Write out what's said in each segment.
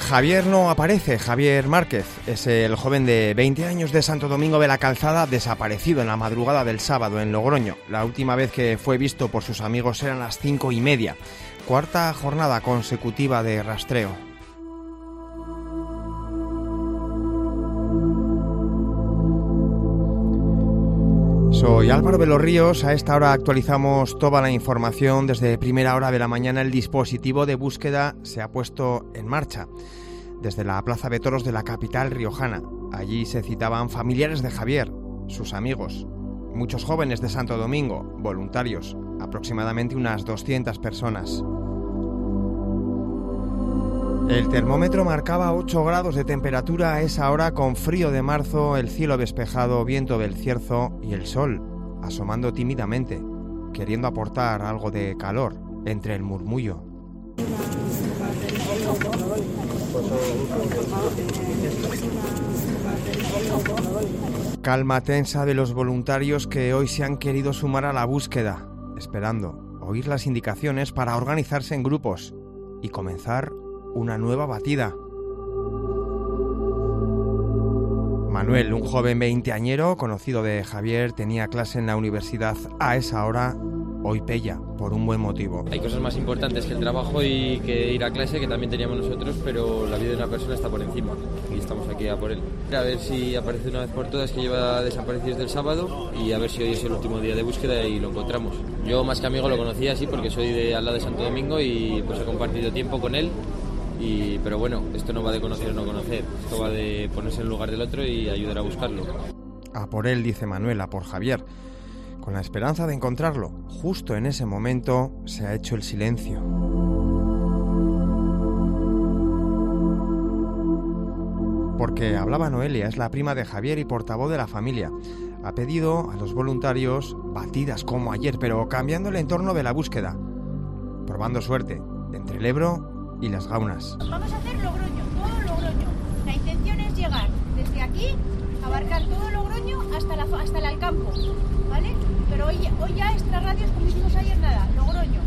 Javier no aparece. Javier Márquez es el joven de 20 años de Santo Domingo de la Calzada, desaparecido en la madrugada del sábado en Logroño. La última vez que fue visto por sus amigos eran las 5:30. Cuarta jornada consecutiva de rastreo. Soy Álvaro de los Ríos. A esta hora actualizamos toda la información. Desde primera hora de la mañana el dispositivo de búsqueda se ha puesto en marcha desde la Plaza de Toros de la capital riojana. Allí se citaban familiares de Javier, sus amigos, muchos jóvenes de Santo Domingo, voluntarios, aproximadamente unas 200 personas. El termómetro marcaba 8 grados de temperatura a esa hora, con frío de marzo, el cielo despejado, viento del cierzo y el sol asomando tímidamente, queriendo aportar algo de calor entre el murmullo. Calma tensa de los voluntarios que hoy se han querido sumar a la búsqueda, esperando oír las indicaciones para organizarse en grupos y comenzar una nueva batida. Manuel, un joven veinteañero conocido de Javier, tenía clase en la universidad a esa hora. Hoy pella por un buen motivo. Hay cosas más importantes que el trabajo y que ir a clase, que también teníamos nosotros, pero la vida de una persona está por encima y estamos aquí a por él. A ver si aparece una vez por todas, que lleva desaparecido desde el sábado, y a ver si hoy es el último día de búsqueda y lo encontramos. Yo más que amigo lo conocía así porque soy de al lado de Santo Domingo y pues he compartido tiempo con él. Pero bueno, esto no va de conocer o no conocer, esto va de ponerse en el lugar del otro y ayudar a buscarlo. A por él, dice Manuel, a por Javier. Con la esperanza de encontrarlo, justo en ese momento se ha hecho el silencio. Porque hablaba Noelia, es la prima de Javier y portavoz de la familia. Ha pedido a los voluntarios batidas como ayer, pero cambiando el entorno de la búsqueda, probando suerte entre el Ebro y las Gaunas. Vamos a hacer Logroño, todo Logroño. La intención es llegar desde aquí, abarcar todo Logroño hasta el Alcampo, ¿vale? Pero hoy ya extra radios, como hicimos ayer, nada, Logroño.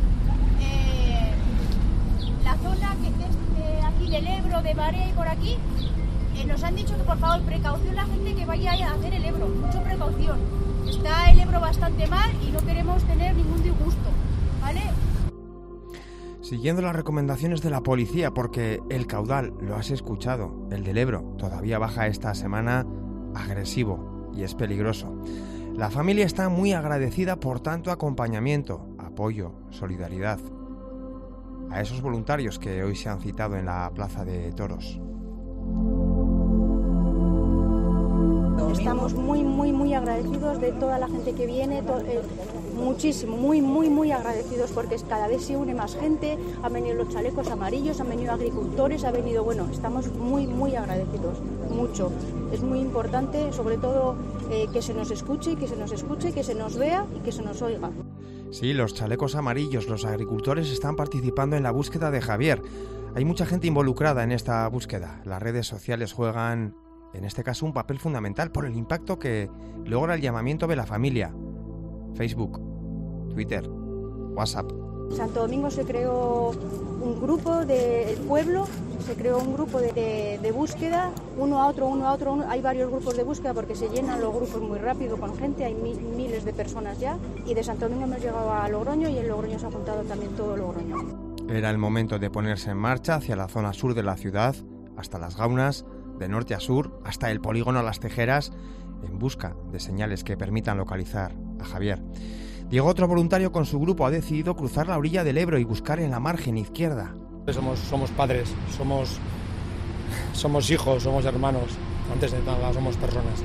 La zona que es de aquí del Ebro, de Barea y por aquí, nos han dicho que por favor precaución la gente que vaya a hacer el Ebro, mucha precaución. Está el Ebro bastante mal y no queremos tener ningún disgusto, ¿vale? Siguiendo las recomendaciones de la policía, porque el caudal, lo has escuchado, el del Ebro, todavía baja esta semana, agresivo y es peligroso. La familia está muy agradecida por tanto acompañamiento, apoyo, solidaridad a esos voluntarios que hoy se han citado en la Plaza de Toros. Estamos muy agradecidos de toda la gente que viene, muchísimo, muy agradecidos, porque cada vez se une más gente. Han venido los chalecos amarillos, han venido agricultores, estamos muy agradecidos, mucho. Es muy importante, sobre todo, que se nos escuche, que se nos vea y que se nos oiga. Sí, los chalecos amarillos, los agricultores están participando en la búsqueda de Javier. Hay mucha gente involucrada en esta búsqueda. Las redes sociales juegan, en este caso, un papel fundamental por el impacto que logra el llamamiento de la familia. Facebook, Twitter, WhatsApp. Santo Domingo se creó un grupo del pueblo, se creó un grupo de búsqueda, uno a otro. Hay varios grupos de búsqueda porque se llenan los grupos muy rápido con gente, hay miles de personas ya. Y de Santo Domingo hemos llegado a Logroño y en Logroño se ha juntado también todo Logroño. Era el momento de ponerse en marcha hacia la zona sur de la ciudad, hasta las Gaunas, de norte a sur, hasta el polígono Las Tejeras, en busca de señales que permitan localizar a Javier. Diego, otro voluntario con su grupo, ha decidido cruzar la orilla del Ebro y buscar en la margen izquierda. Somos padres, somos hijos, somos hermanos, antes de nada somos personas.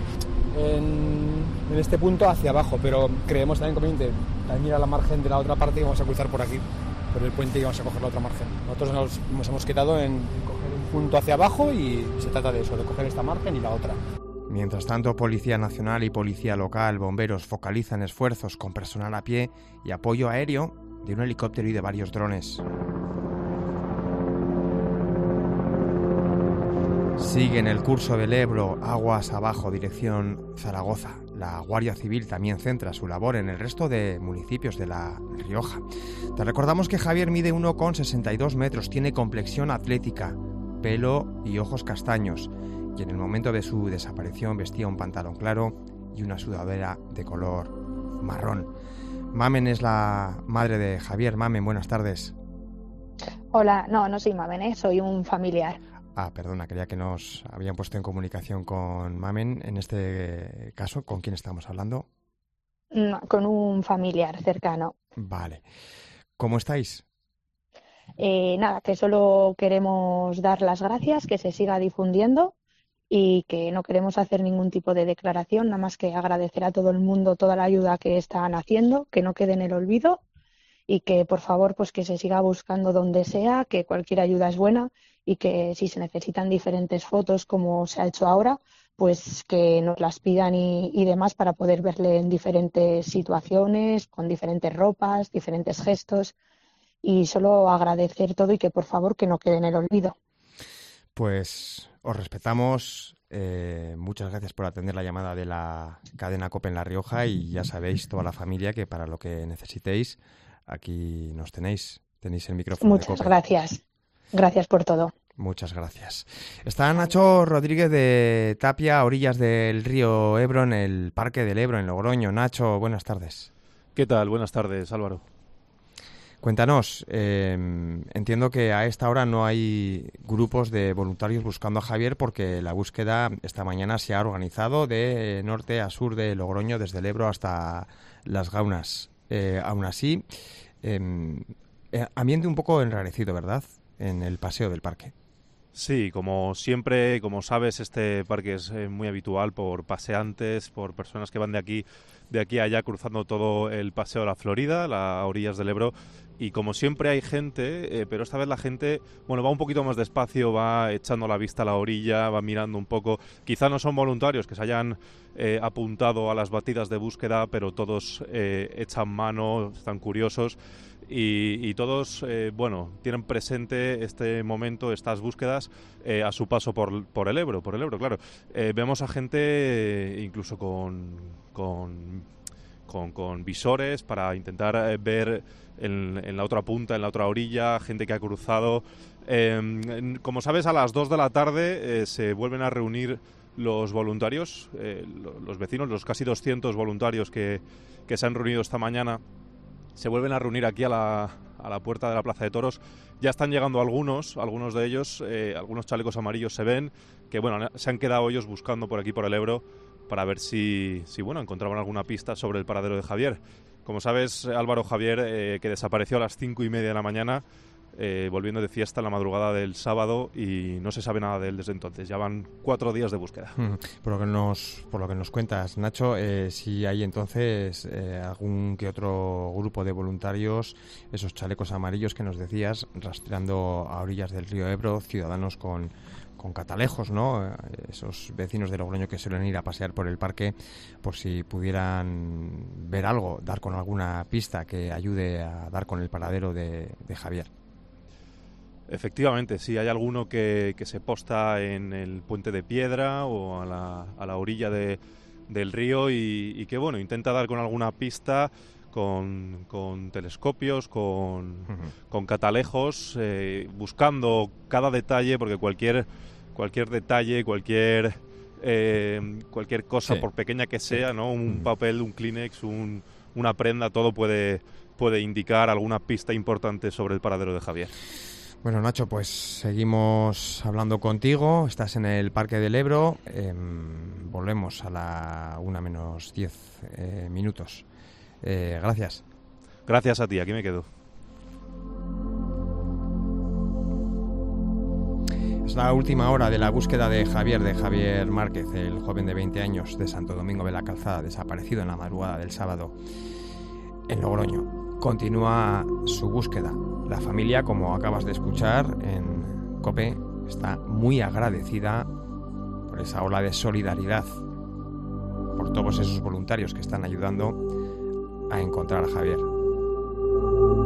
En este punto hacia abajo, pero creemos también conveniente también ir a la margen de la otra parte y vamos a cruzar por aquí, por el puente, y vamos a coger la otra margen. Nosotros nos hemos quedado en coger un punto hacia abajo y se trata de eso, de coger esta margen y la otra. Mientras tanto, Policía Nacional y Policía Local, bomberos focalizan esfuerzos con personal a pie y apoyo aéreo de un helicóptero y de varios drones. Sigue en el curso del Ebro, aguas abajo, dirección Zaragoza. La Guardia Civil también centra su labor en el resto de municipios de La Rioja. Te recordamos que Javier mide 1,62 metros, tiene complexión atlética, pelo y ojos castaños, y en el momento de su desaparición vestía un pantalón claro y una sudadera de color marrón. Mamen es la madre de Javier. Mamen, buenas tardes. Hola, no soy Mamen, soy un familiar. Perdona, creía que nos habían puesto en comunicación con Mamen. En este caso, ¿con quién estamos hablando? No, con un familiar cercano. Vale. ¿Cómo estáis? Nada, que solo queremos dar las gracias, que se siga difundiendo y que no queremos hacer ningún tipo de declaración, nada más que agradecer a todo el mundo toda la ayuda que están haciendo, que no quede en el olvido y que por favor pues que se siga buscando donde sea, que cualquier ayuda es buena y que si se necesitan diferentes fotos como se ha hecho ahora, pues que nos las pidan y demás para poder verle en diferentes situaciones, con diferentes ropas, diferentes gestos y solo agradecer todo y que por favor que no quede en el olvido. Pues os respetamos. Muchas gracias por atender la llamada de la cadena COPE en La Rioja y ya sabéis, toda la familia, que para lo que necesitéis, aquí nos tenéis. Tenéis el micrófono. Muchas gracias. Gracias por todo. Muchas gracias. Está Nacho Rodríguez de Tapia, a orillas del río Ebro, en el Parque del Ebro, en Logroño. Nacho, buenas tardes. ¿Qué tal? Buenas tardes, Álvaro. Cuéntanos, entiendo que a esta hora no hay grupos de voluntarios buscando a Javier porque la búsqueda esta mañana se ha organizado de norte a sur de Logroño, desde el Ebro hasta Las Gaunas. Aún así, ambiente un poco enrarecido, ¿verdad?, en el paseo del parque. Sí, como siempre, como sabes, este parque es muy habitual por paseantes, por personas que van de aquí a allá cruzando todo el paseo de la Florida, a orillas del Ebro. Y como siempre hay gente, pero esta vez la gente, bueno, va un poquito más despacio, va echando la vista a la orilla, va mirando un poco. Quizá no son voluntarios que se hayan apuntado a las batidas de búsqueda, pero todos echan mano, están curiosos y todos, bueno, tienen presente este momento, estas búsquedas a su paso por el Ebro, claro. Vemos a gente incluso con visores para intentar ver en la otra punta, en la otra orilla, gente que ha cruzado. Como sabes, a las 2 de la tarde se vuelven a reunir los voluntarios, los vecinos, los casi 200 voluntarios que se han reunido esta mañana. Se vuelven a reunir aquí a la puerta de la Plaza de Toros. Ya están llegando algunos de ellos, algunos chalecos amarillos se ven, que bueno, se han quedado ellos buscando por aquí, por el Ebro, para ver si bueno, encontraban alguna pista sobre el paradero de Javier. Como sabes, Álvaro, Javier, que desapareció a las 5:30 de la mañana, volviendo de fiesta en la madrugada del sábado, y no se sabe nada de él desde entonces. Ya van 4 días de búsqueda. Por lo que nos cuentas, Nacho, si hay entonces algún que otro grupo de voluntarios, esos chalecos amarillos que nos decías, rastreando a orillas del río Ebro, ciudadanos con catalejos, ¿no? Esos vecinos de Logroño que suelen ir a pasear por el parque, por si pudieran ver algo, dar con alguna pista que ayude a dar con el paradero de Javier. Efectivamente, sí, hay alguno que se posta en el puente de piedra o a la orilla del río y que, bueno, intenta dar con alguna pista con telescopios, con catalejos, buscando cada detalle, porque cualquier detalle, cualquier cosa, sí, por pequeña que sea, ¿no? Un papel, un Kleenex, una prenda, todo puede indicar alguna pista importante sobre el paradero de Javier. Bueno, Nacho, pues seguimos hablando contigo. Estás en el Parque del Ebro. Volvemos a la 1:10 minutos. Gracias. Gracias a ti, aquí me quedo. Es la última hora de la búsqueda de Javier Márquez, el joven de 20 años de Santo Domingo de la Calzada, desaparecido en la madrugada del sábado en Logroño. Continúa su búsqueda. La familia, como acabas de escuchar en COPE, está muy agradecida por esa ola de solidaridad, por todos esos voluntarios que están ayudando a encontrar a Javier.